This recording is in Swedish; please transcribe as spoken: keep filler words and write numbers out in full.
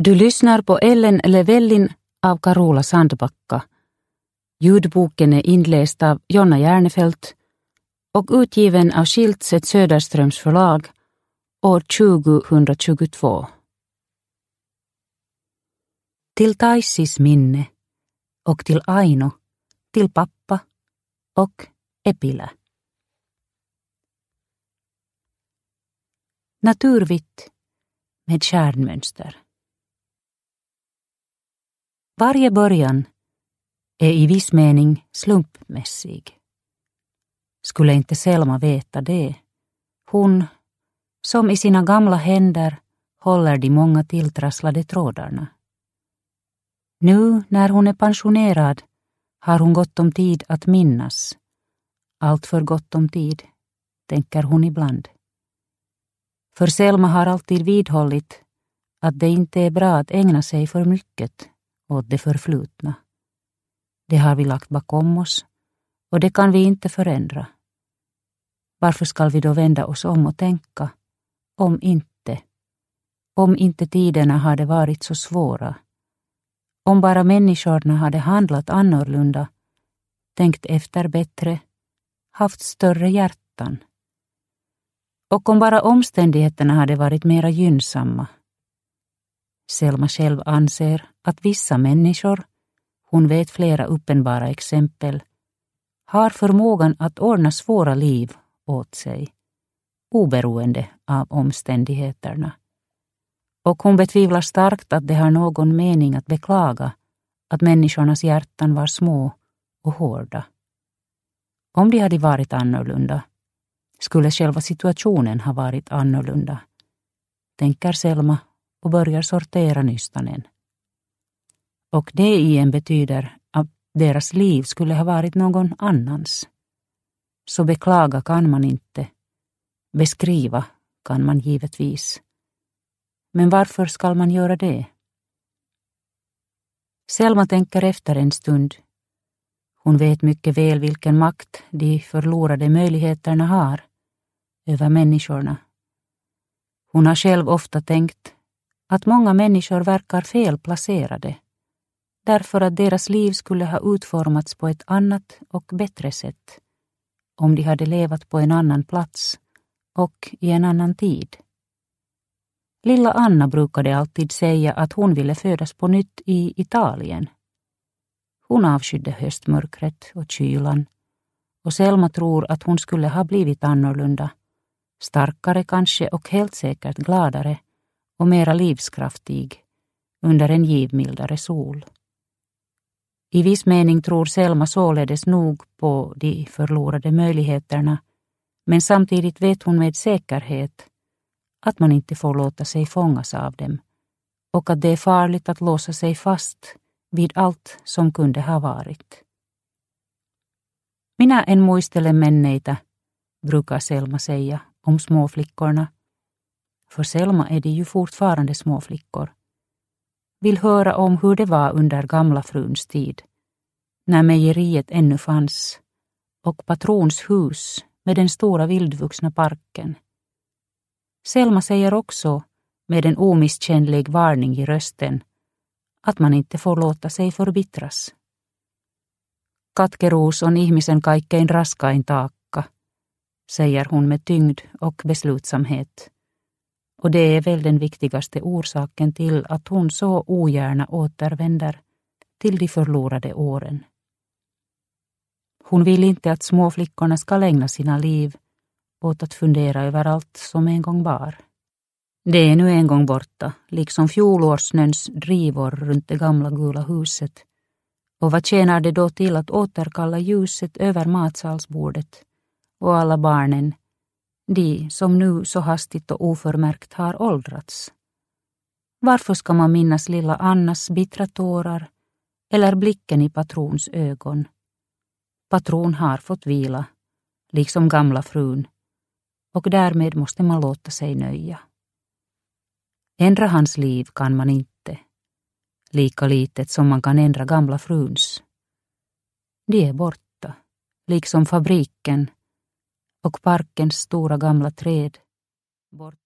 Du lyssnar på Ellen Levellin av Carola Sandbacka. Ljudboken är inläst av Jonna Järnefelt och utgiven av Schiltze Söderströms förlag år tjugohundratjugotvå. Till Taissis minne och till Aino, till pappa och Epilä. Naturvitt med kärnmönster. Varje början är i viss mening slumpmässig. Skulle inte Selma veta det, hon som i sina gamla händer håller de många tilltrasslade trådarna. Nu när hon är pensionerad har hon gott om tid att minnas. Allt för gott om tid, tänker hon ibland. För Selma har alltid vidhållit att det inte är bra att ägna sig för mycket åt det förflutna. Det har vi lagt bakom oss och det kan vi inte förändra. Varför ska vi då vända oss om och tänka? Om inte. Om inte tiderna hade varit så svåra. Om bara människorna hade handlat annorlunda, tänkt efter bättre, haft större hjärtan. Och om bara omständigheterna hade varit mera gynnsamma. Selma själv anser att vissa människor, hon vet flera uppenbara exempel, har förmågan att ordna svåra liv åt sig, oberoende av omständigheterna. Och hon betvivlar starkt att det har någon mening att beklaga att människornas hjärtan var små och hårda. Om de hade varit annorlunda, skulle själva situationen ha varit annorlunda, tänker Selma och börjar sortera nystanen. Och det igen betyder att deras liv skulle ha varit någon annans. Så beklaga kan man inte. Beskriva kan man givetvis. Men varför ska man göra det? Selma tänker efter en stund. Hon vet mycket väl vilken makt de förlorade möjligheterna har över människorna. Hon har själv ofta tänkt att många människor verkar felplacerade, därför att deras liv skulle ha utformats på ett annat och bättre sätt om de hade levat på en annan plats och i en annan tid. Lilla Anna brukade alltid säga att hon ville födas på nytt i Italien. Hon avskydde höstmörkret och kylan, och Selma tror att hon skulle ha blivit annorlunda, starkare kanske och helt säkert gladare och mera livskraftig under en givmildare sol. I viss mening tror Selma således nog på de förlorade möjligheterna, men samtidigt vet hon med säkerhet att man inte får låta sig fångas av dem och att det är farligt att låsa sig fast vid allt som kunde ha varit. Minä en muistele menneitä, brukar Selma säga om småflickorna. För Selma är de ju fortfarande småflickor. Vill höra om hur det var under gamla fruns tid, när mejeriet ännu fanns, och patrons hus med den stora vildvuxna parken. Selma säger också, med en omisskännlig varning i rösten, att man inte får låta sig förbittras. Katkeruus on ihmisen kaikkein raskain taakka, säger hon med tyngd och beslutsamhet. Och det är väl den viktigaste orsaken till att hon så ogärna återvänder till de förlorade åren. Hon vill inte att småflickorna ska ägna sina liv åt att fundera över allt som en gång var. Det är nu en gång borta, liksom fjolårssnöns drivor runt det gamla gula huset. Och vad tjänar det då till att återkalla ljuset över matsalsbordet och alla barnen, de som nu så hastigt och oförmärkt har åldrats? Varför ska man minnas lilla Annas bittra tårar eller blicken i patrons ögon? Patron har fått vila, liksom gamla frun, och därmed måste man låta sig nöja. Ändra hans liv kan man inte, lika litet som man kan ändra gamla fruns. De är borta, liksom fabriken och parkens stora gamla träd, bort